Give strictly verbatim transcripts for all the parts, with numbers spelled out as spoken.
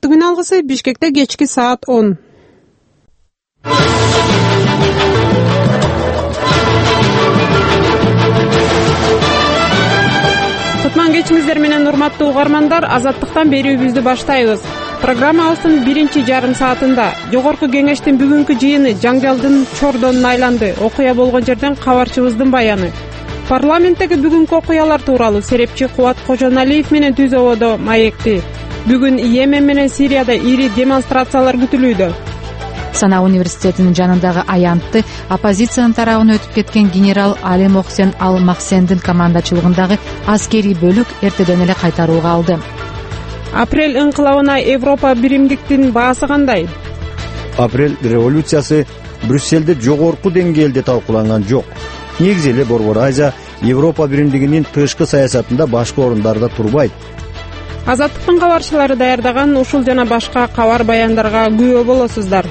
Азаттык күн алгысы Бишкекте кечки саат он. Кутман кечиңиздер менен урматтуу угармандар, Азаттыктан берүүбүздү баштайбыз. Программабыздын биринчи жарым саатында Жогорку Кеңештин бүгүнкү жыйыны жаңжалдын чордонуна айланды. Окуя болгон жерден кабарчыбыздын баяны. Парламенттеги бүгүнкү окуялар тууралуу серепчи Кубат Кожоналиев менен Түз ободо маекти. Бүгүн Йемен менен Сирияда ири демонстрациялар күтүлүүдө. Сана университетинин жанындагы аянтты оппозициянын тарабына өтүп кеткен генерал Али Мохсен Ал Махсендин командачылыгындагы аскерий бөлүк эртеден эле кайтарууга алды. Апрель ыңкылабына Европа биримдиктин баасы кандай? Апрель революциясы Брюссельде жогорку деңгээлде талкууланган жок. Негизи эле Борбор Азия Европа биримдигинин тышкы саясатында башкы орундарда турбайт. Азаттыктын кабарчылары даярдаган ушул жана башка кабар баяндарга күбө болосуздар.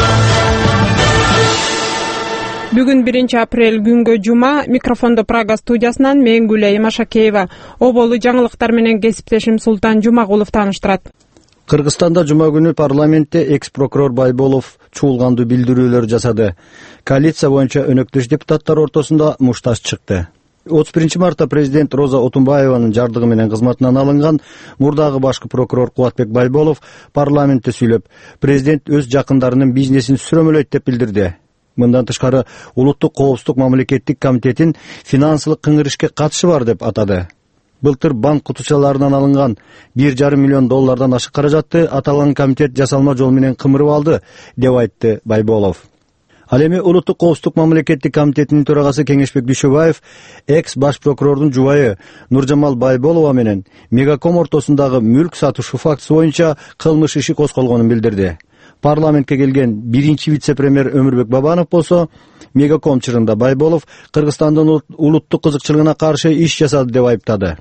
Бүгүн биринчи апрель күнгө жума. Микрофондо Прага студиясынан мен Гүлай Машакеева. Оболу жаңылыктар менен кесиптешим Султан Жумагулов тааныштырат. Кыргызстанда жума күнү парламентте экс-прокурор Байболов чуулгандуу билдирүүлөр жасады. Коалиция боюнча өнөктөш депутаттар ортосунда мушташ чыкты. отуз биринчи мартта президент Роза Отунбаеванын жардыгы менен кызматынан алынган мурдагы башкы прокурор Кубатбек Байболов парламентте сүйлөп, президент өз жакындарынын бизнесин сүрөмөлөйт деп билдирди. Мындан тышкары Улуттук коопсуздук мамлекеттик комитетин финансылык кыңгырышка катышы бар деп атады. Былтыр банк кутучаларынан алынган бир жарым миллион доллардан ашык каражатты аталган комитет жасалма жол менен кымырып алды, деп айтты Байболов. Ал эми Улуттук коопсуздук мамлекеттик комитетинин төрагасы Кеңешбек Дүйшөбаев экс баш прокурордун жубайы Нуржамал Байболова менен Мегаком ортосундагы мүлк сатушу фактысы боюнча кылмыш иши козголгонун билдирди. Парламентке келген биринчи вице-премьер Өмүрбек Бабанов болсо, Мегаком чырында Байболов Кыргызстандын улуттук кызыкчылыгына каршы иш жасады деп айыптады.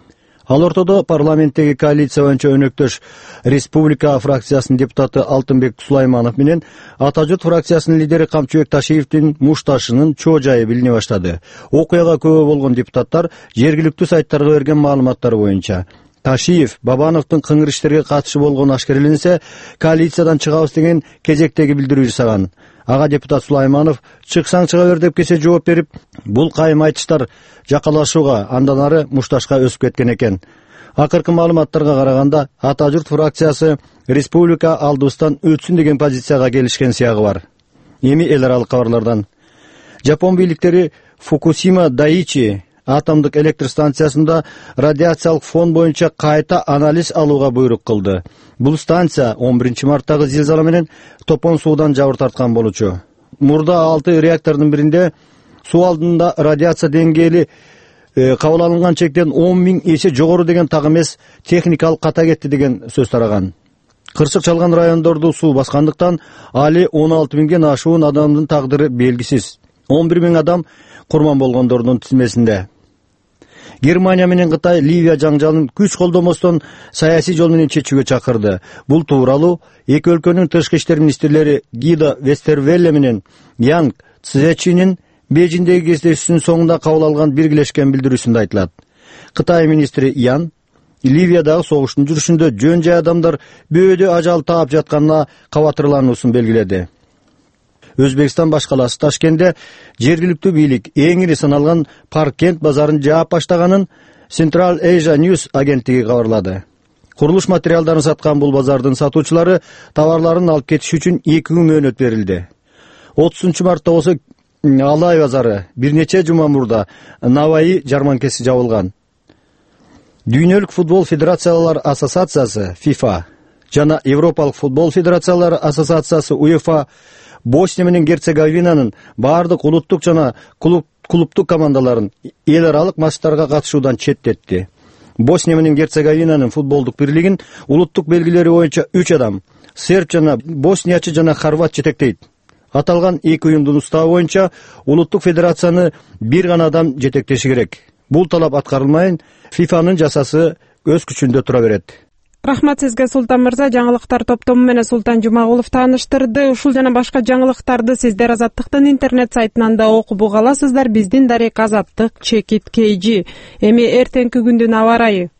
Ал ортодо парламенттеги коалиция боюнча өнөктөш Республика фракциясынын депутаты Алтынбек Сулайманов менен Ата журт фракциясынын лидери Камчыбек Ташиевдин мушташынын чоо жайы билине баштады. Окуяга күбө болгон депутаттар жергиликтүү сайттарга берген маалыматтар боюнча Ташиев Бабановдун кыңгыр иштерге катышы болгону ашкереленсе, коалициядан чыгабыз деген кезектеги билдирүү жасаган. Ага депутат Сулайманов чыксаң чыга бер деп кесе жооп берип, бул кайым айтыштар жакалашууга, андан ары мушташка өсүп кеткен экен. Акыркы маалыматтарга караганда Ата журт фракциясы республика алдыбыздан өтсүн деген позицияга келишкен сыягы бар. Эми эл аралык кабарлардан. Жапон бийликтери Фукусима Дайичи атомдук электр станциясында радиациялык фон боюнча кайта анализ алууга буйрук кылды. Бул станция он биринчи марттагы зилзала менен топон суудан жабыр тарткан болчу. Мурда алты реактордун биринде суу алдында радиация деңгээли кабыл алынган чектен он миң эсе жогору деген так эмес, техникалык ката кетти деген сөз тараган. Кырсык чалган райондорду суу баскандыктан али он алты миңден ашуун адамдын тагдыры белгисиз. он бир миң адам курман болгондордун тизмесинде. Германия менен Кытай Ливия жаңжалын күч колдомостон саясий жол менен чечүүгө чакырды. Бул тууралуу эки өлкөнүн тышкы иштер министрлери Гидо Вестервелле менен Янг Цзечинин Бейжиңдеги кездешүүсүнүн соңунда кабыл алган биргелешкен билдирүүсүндө айтылат. Кытай министри Ян Ливиядагы согуштун жүрүшүндө жөн жай адамдар бөөдө ажал таап жатканына кабатырлануусун белгиледи. Өзбекстан баш каласы Ташкентте жергиликтүү бийлик эң ири саналган Паркент базарын жаап баштаганын Central Asia News агенттиги кабарлады. Курулуш материалдарын саткан бул базардын сатуучулары товарларын алып кетиш үчүн эки күн мөөнөт берилди. отузунчу мартта болсо Алай базары бир нече жума мурда Наваи жарманкеси жабылган. Дүйнөлүк футбол федерациялар ассоциациясы FIFA жана Европалык футбол федерациялары ассоциациясы UEFA Босния менен Герцеговинанын баардык улуттук жана клубтук командаларын эл аралык матчтарга катышуудан четтетти. Босния менен Герцеговинанын футболдук бирлигин улуттук белгилери боюнча үч адам, серб жана босниячы жана хорват жетектейт. Аталган эки уюмдун уставы боюнча улуттук федерацияны бир гана адам жетектеши керек. Бул талап аткарылмайын, FIFAнын жасасы өз күчүндө тура берет. Рахмат сизге Султан мырза, жаңылыктар топтому менен Султан Жумагулов тааныштырды. Ушул жана башка жаңылыктарды сиздер Азаттыктын интернет сайтынан да окуп уга аласыздар. Биздин дарек Азаттык чекит кей жи. Эми эртеңки күндүн аба ырайы.